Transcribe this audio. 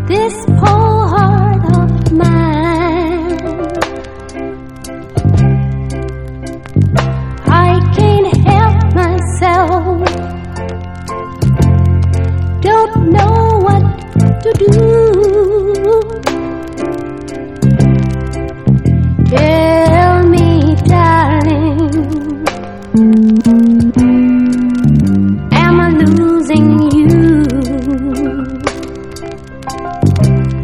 this poor heart of mine. I can't help myself, don't know what to do.